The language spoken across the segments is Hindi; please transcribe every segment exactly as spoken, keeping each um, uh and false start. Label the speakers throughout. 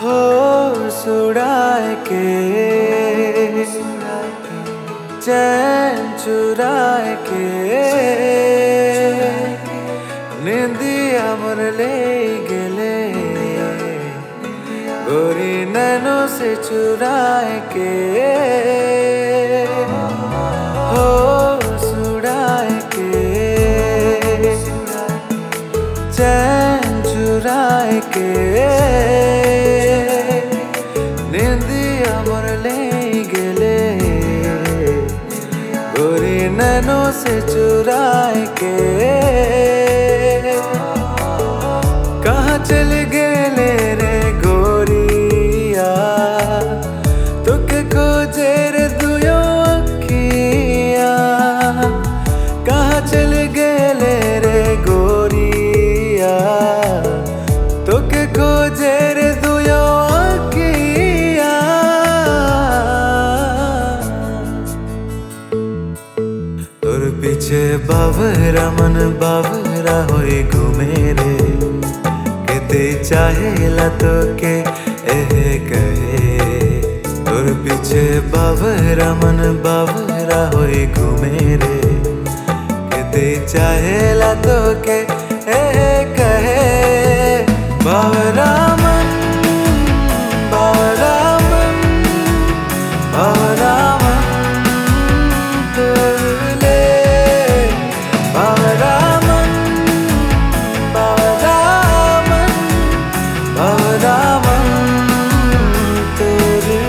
Speaker 1: होश उड़ाए के चैन चुराए के निंदिया मोर ले गेले गोरी नैनों से चुराए के होश उड़ाए के चैन चुराए के निंदिया मोर ले गेले गोरी नैनों से चुराए के कहाँ चल गेले रे गोरिया तुके खोजे रे दुयो अखिया कहाँ चल गेले रे गोरिया तुके खोजे रे दुयो अखिया तोर पीछे बावरा मन बावरा होए घूमे रे केते चाहेला तो के एह कहे तोर पीछे बावरा मन बावरा होए घूमे रे केते चाहेला तो के एह कहे बावरा मन बावरा मन बावरा मन तुले बावरा मन बावरा मन बावरा मन तुले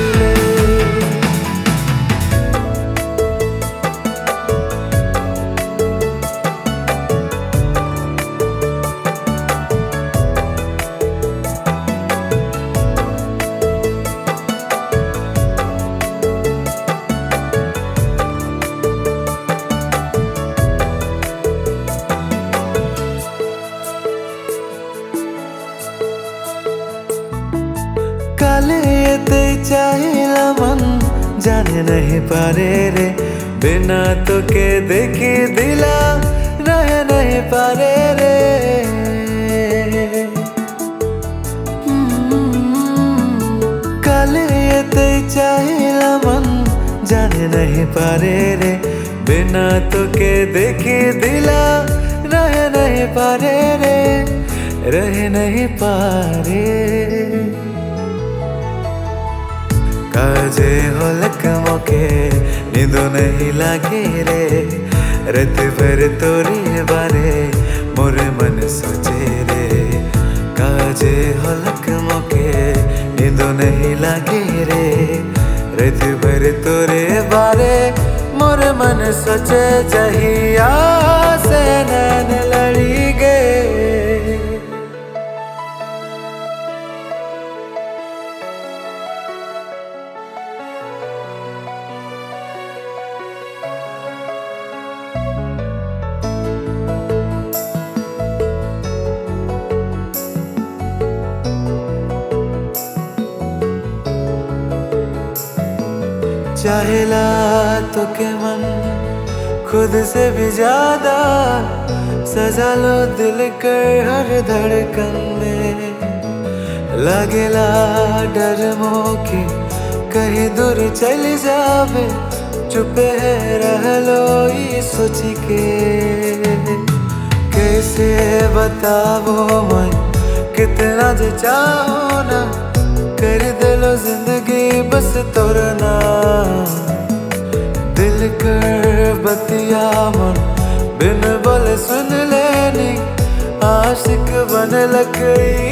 Speaker 1: काले ते चाहिला मन जाने नहीं पारे रे बिना तो के देखी दिला रह नहीं पारे रे काले ते चाहिला मन जाने नहीं पारे रे बिना तो के देखी दिला रह नहीं पारे रे रह नहीं पारे काजे होलक मोके नींदो नहीं लागे रे रात भर तोरे बारे मोरे मन सोचे रे काजे होलक मोके नींदो नहीं लागे रे रात भर तोरे बारे मोरे मन सोचे जहिया से नैन लड़ी गे चाहेला तो के मन खुद से भी ज्यादा सजा लो दिल कर हर धड़कन में लगेला डर मोके कहीं दूर चल जावे चुपे रह लो ये सोच के कैसे बतावो मन कितना जो चाहो ना कर दे लो जिंदगी बस तोरना दिल कर बतिया मन बिन बोले सुन लेनी आशिक बन लकड़ी